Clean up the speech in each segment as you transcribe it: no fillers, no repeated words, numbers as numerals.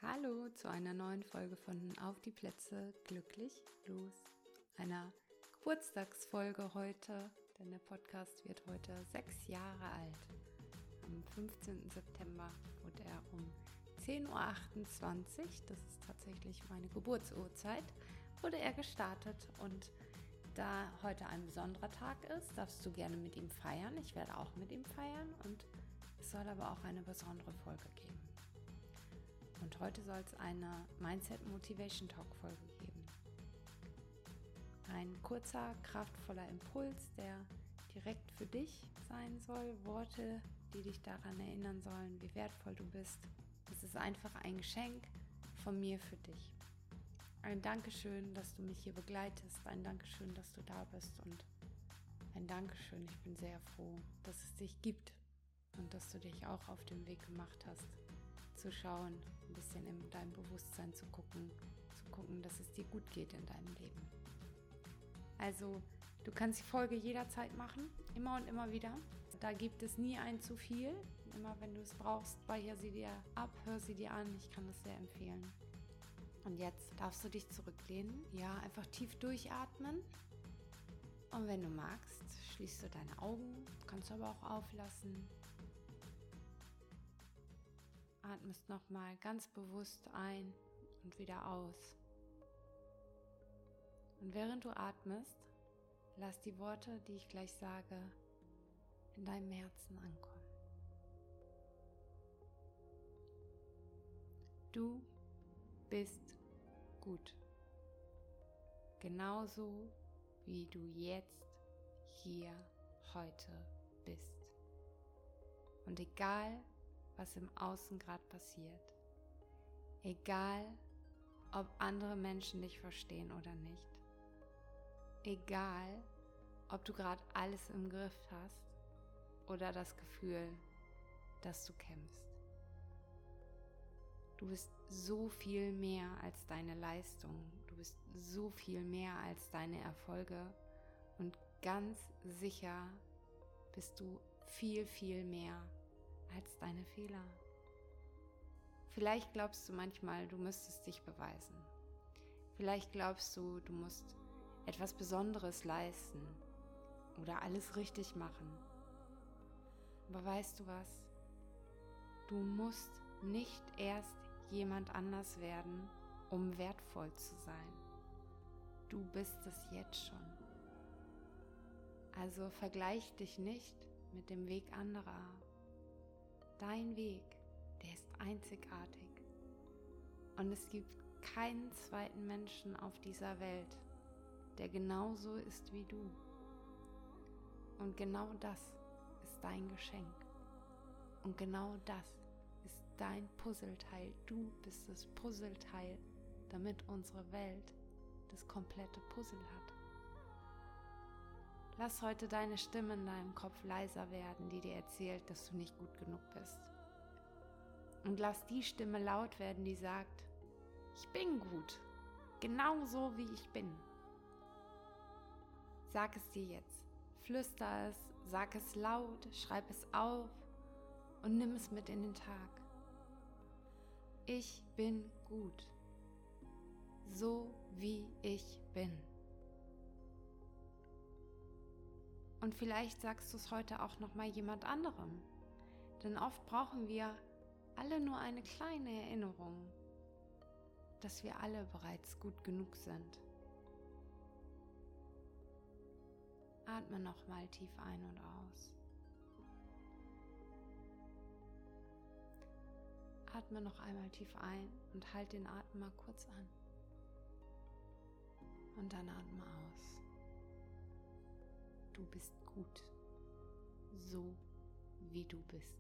Hallo zu einer neuen Folge von Auf die Plätze, glücklich, los. Einer Geburtstagsfolge heute, denn der Podcast wird heute 6 Jahre alt. Am 15. September wurde er um 10.28 Uhr, das ist tatsächlich meine Geburtsurzeit, wurde er gestartet. Und da heute ein besonderer Tag ist, darfst du gerne mit ihm feiern. Ich werde auch mit ihm feiern und es soll aber auch eine besondere Folge geben. Und heute soll es eine Mindset Motivation Talk Folge geben. Ein kurzer, kraftvoller Impuls, der direkt für dich sein soll. Worte, die dich daran erinnern sollen, wie wertvoll du bist. Es ist einfach ein Geschenk von mir für dich. Ein Dankeschön, dass du mich hier begleitest. Ein Dankeschön, dass du da bist. Und ein Dankeschön, ich bin sehr froh, dass es dich gibt. Und dass du dich auch auf den Weg gemacht hast, zu schauen, ein bisschen in deinem Bewusstsein zu gucken, dass es dir gut geht in deinem Leben. Also, du kannst die Folge jederzeit machen, immer und immer wieder. Da gibt es nie ein zu viel. Immer wenn du es brauchst, speicher sie dir ab, hör sie dir an. Ich kann das sehr empfehlen. Und jetzt darfst du dich zurücklehnen. Ja, einfach tief durchatmen. Und wenn du magst, schließt du deine Augen, kannst aber auch auflassen. Atmest nochmal ganz bewusst ein und wieder aus. Und während du atmest, lass die Worte, die ich gleich sage, in deinem Herzen ankommen. Du bist gut. Genauso wie du jetzt, hier, heute bist. Und egal, was im Außen gerade passiert. Egal, ob andere Menschen dich verstehen oder nicht. Egal, ob du gerade alles im Griff hast oder das Gefühl, dass du kämpfst. Du bist so viel mehr als deine Leistung. Du bist so viel mehr als deine Erfolge. Und ganz sicher bist du viel, viel mehr als deine Fehler. Vielleicht glaubst du manchmal, du müsstest dich beweisen. Vielleicht glaubst du, du musst etwas Besonderes leisten oder alles richtig machen. Aber weißt du was? Du musst nicht erst jemand anders werden, um wertvoll zu sein. Du bist es jetzt schon. Also vergleich dich nicht mit dem Weg anderer. Dein Weg, der ist einzigartig. Und es gibt keinen zweiten Menschen auf dieser Welt, der genauso ist wie du. Und genau das ist dein Geschenk. Und genau das ist dein Puzzleteil. Du bist das Puzzleteil, damit unsere Welt das komplette Puzzle hat. Lass heute deine Stimme in deinem Kopf leiser werden, die dir erzählt, dass du nicht gut genug bist. Und lass die Stimme laut werden, die sagt, ich bin gut, genau so wie ich bin. Sag es dir jetzt, flüster es, sag es laut, schreib es auf und nimm es mit in den Tag. Ich bin gut, so wie ich bin. Und vielleicht sagst du es heute auch nochmal jemand anderem, denn oft brauchen wir alle nur eine kleine Erinnerung, dass wir alle bereits gut genug sind. Atme nochmal tief ein und aus. Atme noch einmal tief ein und halt den Atem mal kurz an. Und dann atme aus. Du bist gut, so wie du bist.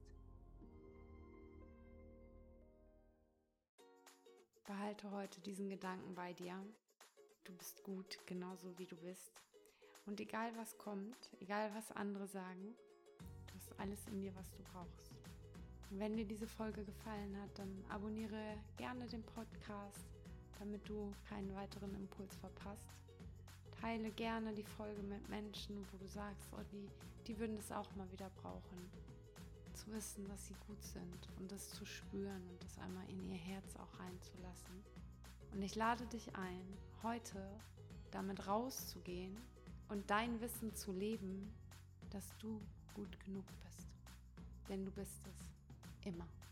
Behalte heute diesen Gedanken bei dir. Du bist gut, genauso wie du bist. Und egal was kommt, egal was andere sagen, du hast alles in dir, was du brauchst. Und wenn dir diese Folge gefallen hat, dann abonniere gerne den Podcast, damit du keinen weiteren Impuls verpasst. Teile gerne die Folge mit Menschen, wo du sagst, oh, die würden das auch mal wieder brauchen. zu wissen, dass sie gut sind und das zu spüren und das einmal in ihr Herz auch reinzulassen. Und ich lade dich ein, heute damit rauszugehen und dein Wissen zu leben, dass du gut genug bist. Denn du bist es immer.